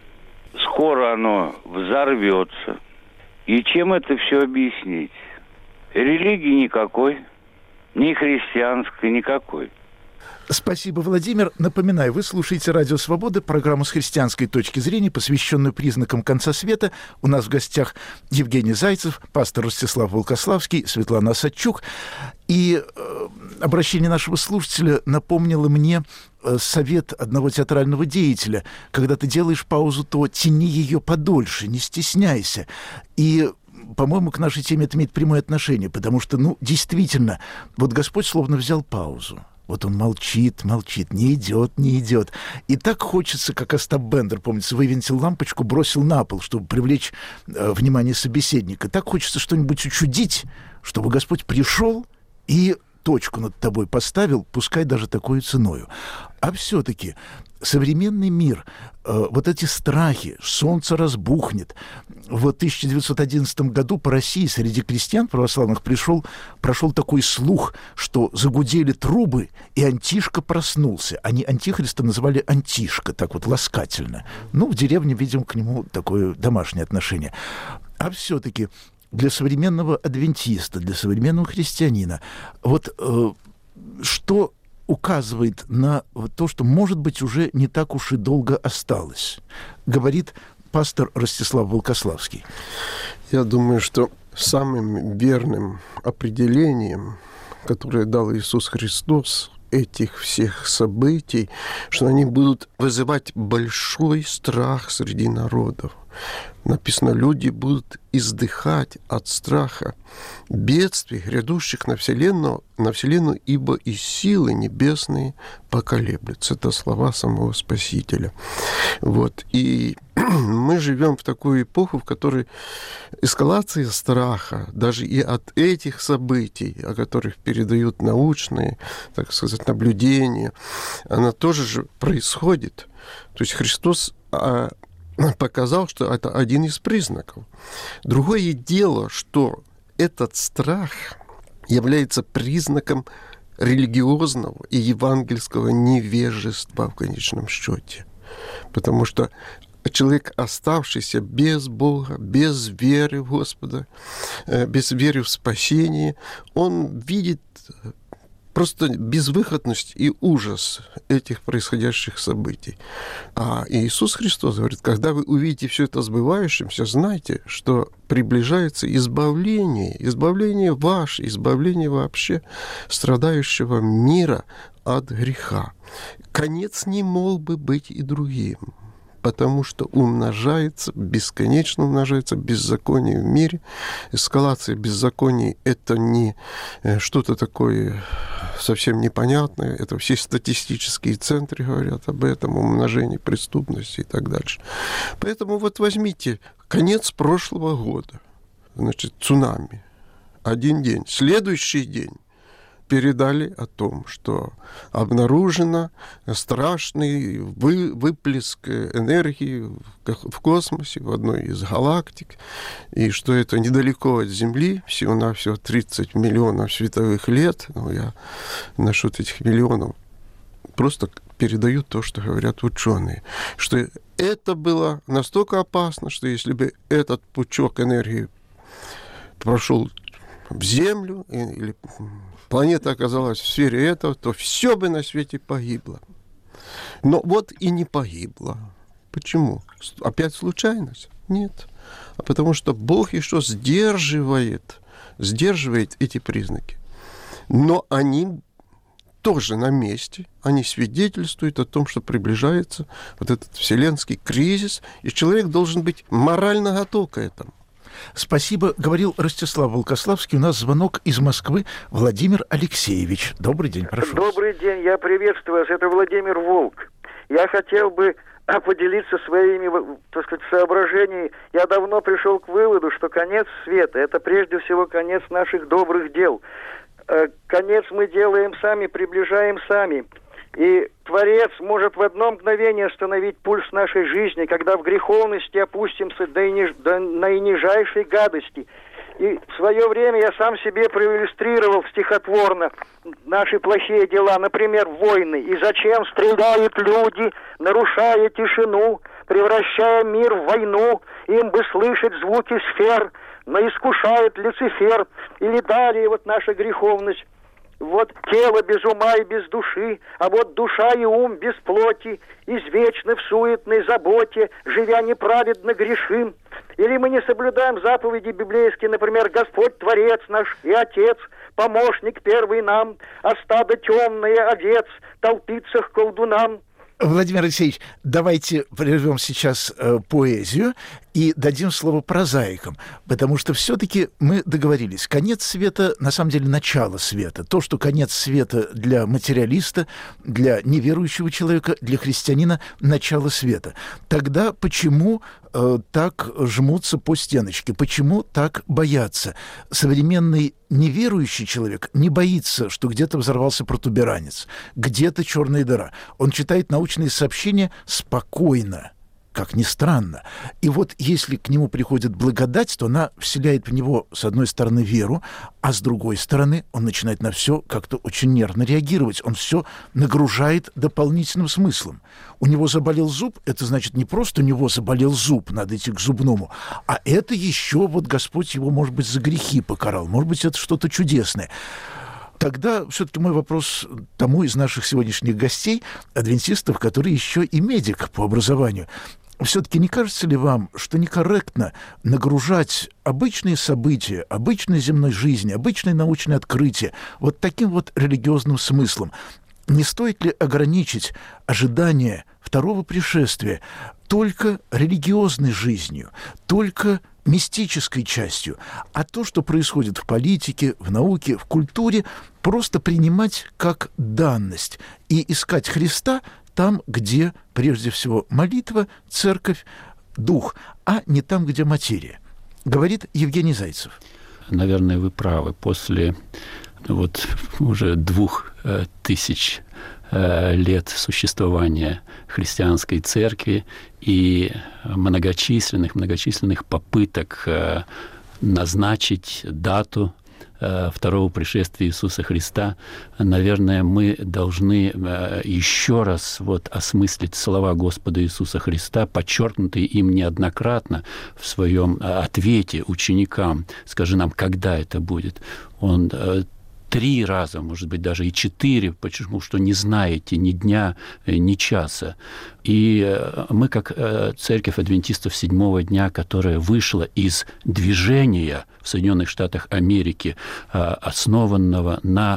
скоро оно взорвется. И чем это все объяснить? Религии никакой, ни христианской никакой. Спасибо, Владимир. Напоминаю, вы слушаете «Радио Свобода», программу с христианской точки зрения, посвященную признакам конца света. У нас в гостях Евгений Зайцев, пастор Ростислав Волкославский, Светлана Осадчук. И обращение нашего слушателя напомнило мне совет одного театрального деятеля. Когда ты делаешь паузу, то тяни ее подольше, не стесняйся. И по-моему, к нашей теме это имеет прямое отношение, потому что, действительно, вот Господь словно взял паузу. Вот он молчит, не идет. И так хочется, как Остап Бендер, помнится, вывинтил лампочку, бросил на пол, чтобы привлечь внимание собеседника. Так хочется что-нибудь учудить, чтобы Господь пришел и точку над тобой поставил, пускай даже такой ценою. А все-таки современный мир, вот эти страхи, солнце разбухнет. В 1911 году по России среди крестьян православных прошел такой слух, что загудели трубы, и Антишка проснулся. Они Антихриста называли Антишка, так вот ласкательно. В деревне, видимо, к нему такое домашнее отношение. А все-таки для современного адвентиста, для современного христианина, что указывает на то, что, может быть, уже не так уж и долго осталось, говорит пастор Ростислав Волкославский. Я думаю, что самым верным определением, которое дал Иисус Христос, этих всех событий, что они будут вызывать большой страх среди народов. Написано, люди будут издыхать от страха бедствий, грядущих на Вселенную, ибо и силы небесные поколеблются. Это слова самого Спасителя. Вот. И мы живем в такую эпоху, в которой эскалация страха, даже и от этих событий, о которых передают научные, так сказать, наблюдения, она тоже же происходит. То есть Христос показал, что это один из признаков. Другое дело, что этот страх является признаком религиозного и евангельского невежества в конечном счете. Потому что человек, оставшийся без Бога, без веры в Господа, без веры в спасение, он видит просто безвыходность и ужас этих происходящих событий. А Иисус Христос говорит, когда вы увидите все это сбывающимся, знайте, что приближается избавление ваше, избавление вообще страдающего мира от греха. Конец не мог бы быть и другим, потому что бесконечно умножается беззаконие в мире. Эскалация беззаконий – это не что-то такое совсем непонятное. Это все статистические центры говорят об этом, умножении преступности и так дальше. Поэтому вот возьмите конец прошлого года, значит, цунами. Один день. Следующий день передали о том, что обнаружено страшный выплеск энергии в космосе, в одной из галактик, и что это недалеко от Земли, всего-навсего 30 миллионов световых лет. Я насчет этих миллионов просто передаю то, что говорят ученые, что это было настолько опасно, что если бы этот пучок энергии прошел в Землю, или планета оказалась в сфере этого, то все бы на свете погибло. Но вот и не погибло. Почему? Опять случайность? Нет. А потому что Бог еще сдерживает эти признаки. Но они тоже на месте, они свидетельствуют о том, что приближается вот этот вселенский кризис, и человек должен быть морально готов к этому. Спасибо. Говорил Ростислав Волкославский. У нас звонок из Москвы. Владимир Алексеевич. Добрый день, прошу. Добрый день, я приветствую вас. Это Владимир Волк. Я хотел бы поделиться своими, так сказать, соображениями. Я давно пришел к выводу, что конец света – это прежде всего конец наших добрых дел. Конец мы делаем сами, приближаем сами. И Творец может в одно мгновение остановить пульс нашей жизни, когда в греховности опустимся до наинижайшей гадости. И в свое время я сам себе проиллюстрировал стихотворно наши плохие дела, например, войны. И зачем стреляют люди, нарушая тишину, превращая мир в войну, им бы слышать звуки сфер, но искушает Люцифер. Или далее вот наша греховность. Вот тело без ума и без души, а вот душа и ум без плоти, извечны в суетной заботе, живя неправедно грешим. Или мы не соблюдаем заповеди библейские, например, Господь Творец наш и Отец, помощник первый нам, а стадо темное овец толпится к колдунам. Владимир Алексеевич, давайте прервем сейчас поэзию и дадим слово прозаикам, потому что все-таки мы договорились. Конец света, на самом деле, начало света. То, что конец света для материалиста, для неверующего человека, для христианина – начало света. Тогда почему так жмутся по стеночке? Почему так боятся? Современный неверующий человек не боится, что где-то взорвался протуберанец, где-то черная дыра. Он читает научные сообщения спокойно, как ни странно. И вот если к нему приходит благодать, то она вселяет в него, с одной стороны, веру, а с другой стороны, он начинает на все как-то очень нервно реагировать. Он все нагружает дополнительным смыслом. У него заболел зуб, это значит не просто у него заболел зуб, надо идти к зубному, а это еще вот Господь его, может быть, за грехи покарал, может быть, это что-то чудесное. Тогда все-таки мой вопрос тому из наших сегодняшних гостей, адвентистов, который еще и медик по образованию. Все-таки не кажется ли вам, что некорректно нагружать обычные события, обычной земной жизни, обычные научные открытия вот таким вот религиозным смыслом? Не стоит ли ограничить ожидание второго пришествия только религиозной жизнью, только мистической частью, а то, что происходит в политике, в науке, в культуре, просто принимать как данность и искать Христа там, где, прежде всего, молитва, церковь, дух, а не там, где материя, говорит Евгений Зайцев. Наверное, вы правы. После уже 2000 лет существования христианской церкви и многочисленных попыток назначить дату второго пришествия Иисуса Христа, наверное, мы должны еще раз осмыслить слова Господа Иисуса Христа, подчеркнутые им неоднократно в своем ответе ученикам. «Скажи нам, когда это будет?» Он 3 раза, может быть, даже и 4, почему что не знаете ни дня, ни часа. И мы, как церковь адвентистов седьмого дня, которая вышла из движения в Соединенных Штатах Америки, основанного на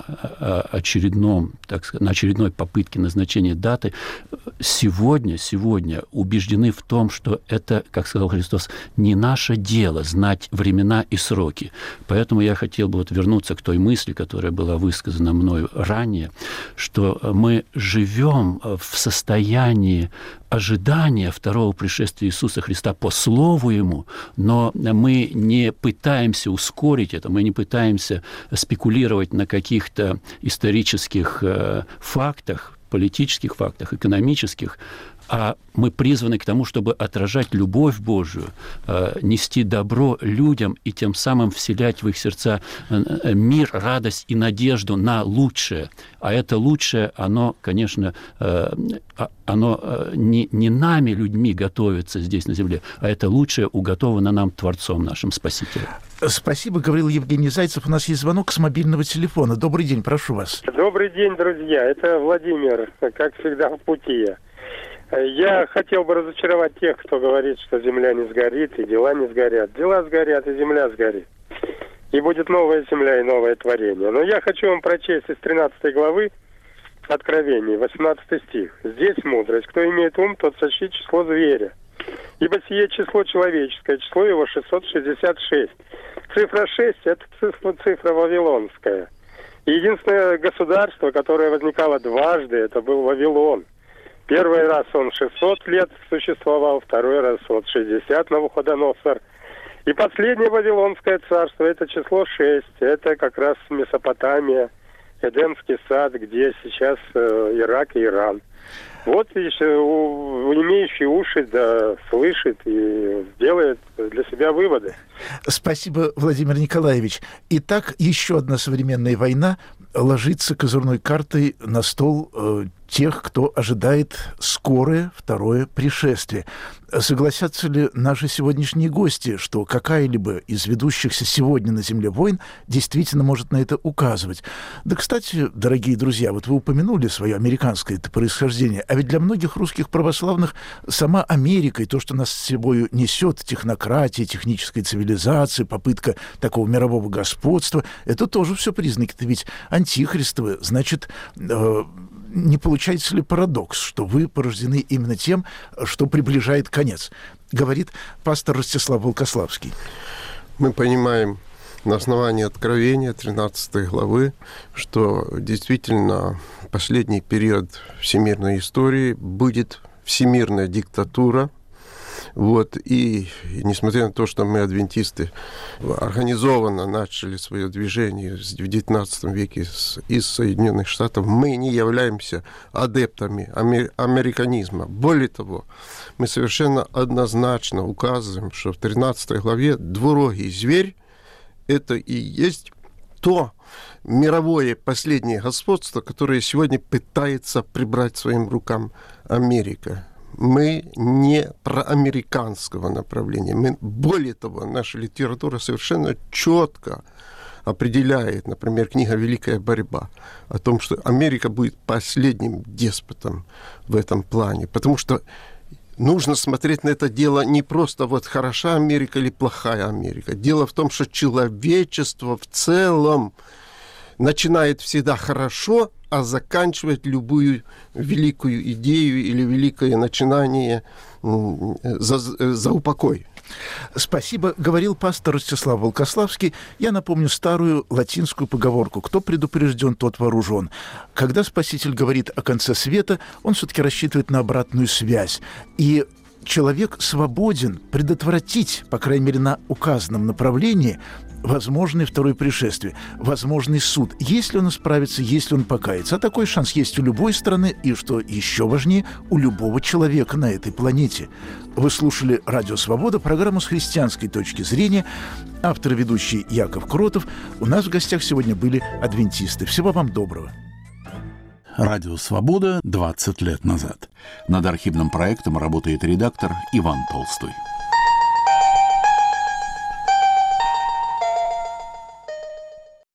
очередной попытке назначения даты, сегодня убеждены в том, что это, как сказал Христос, не наше дело знать времена и сроки. Поэтому я хотел бы вернуться к той мысли, которая была высказана мною ранее, что мы живем в состоянии ожидания второго пришествия Иисуса Христа по Слову Ему, но мы не пытаемся ускорить это, мы не пытаемся спекулировать на каких-то исторических фактах, политических фактах, экономических, а мы призваны к тому, чтобы отражать любовь Божию, нести добро людям и тем самым вселять в их сердца мир, радость и надежду на лучшее. А это лучшее, оно, конечно, оно не нами, людьми, готовится здесь на земле, а это лучшее уготовано нам Творцом нашим, Спасителем. Спасибо, говорил Евгений Зайцев. У нас есть звонок с мобильного телефона. Добрый день, прошу вас. Добрый день, друзья. Это Владимир, как всегда, в пути. Я хотел бы разочаровать тех, кто говорит, что земля не сгорит и дела не сгорят. Дела сгорят и земля сгорит. И будет новая земля и новое творение. Но я хочу вам прочесть из 13 главы Откровения, 18 стих. «Здесь мудрость. Кто имеет ум, тот сочти число зверя. Ибо сие число человеческое, число его 666». Цифра 6 – это цифра вавилонская. И единственное государство, которое возникало дважды, это был Вавилон. Первый раз он 600 лет существовал, второй раз 60 Навуходоносор. И последнее Вавилонское царство, это число 6, это как раз Месопотамия, Эдемский сад, где сейчас Ирак и Иран. Вот имеющий уши, да, слышит и делает для себя выводы. Спасибо, Владимир Николаевич. Итак, еще одна современная война ложится козырной картой на стол тех, кто ожидает скорое второе пришествие. Согласятся ли наши сегодняшние гости, что какая-либо из ведущихся сегодня на Земле войн действительно может на это указывать? Да, кстати, дорогие друзья, вот вы упомянули свое американское происхождение, а ведь для многих русских православных сама Америка и то, что нас с собой несет, технократия, техническая цивилизация, попытка такого мирового господства, это тоже все признаки-то ведь антихристовые. Значит, не получается ли парадокс, что вы порождены именно тем, что приближает конец, говорит пастор Ростислав Волкославский. Мы понимаем на основании Откровения 13 главы, что действительно последний период всемирной истории будет всемирная диктатура. И несмотря на то, что мы, адвентисты, организованно начали свое движение в XIX веке из Соединенных Штатов, мы не являемся адептами американизма. Более того, мы совершенно однозначно указываем, что в 13 главе двурогий зверь – это и есть то мировое последнее господство, которое сегодня пытается прибрать своим рукам Америка. Мы не проамериканского направления. Более того, наша литература совершенно четко определяет, например, книга «Великая борьба», о том, что Америка будет последним деспотом в этом плане. Потому что нужно смотреть на это дело не просто хороша Америка или плохая Америка. Дело в том, что человечество в целом начинает всегда хорошо, а заканчивать любую великую идею или великое начинание за упокой. Спасибо, говорил пастор Ростислав Волкославский. Я напомню старую латинскую поговорку: кто предупрежден, тот вооружен. Когда Спаситель говорит о конце света, он все-таки рассчитывает на обратную связь. И человек свободен предотвратить, по крайней мере, на указанном направлении, возможное второе пришествие, возможный суд, если он исправится, если он покается. А такой шанс есть у любой страны и, что еще важнее, у любого человека на этой планете. Вы слушали «Радио Свобода», программу с христианской точки зрения. Автор и ведущий Яков Кротов. У нас в гостях сегодня были адвентисты. Всего вам доброго. Радио «Свобода» 20 лет назад. Над архивным проектом работает редактор Иван Толстой.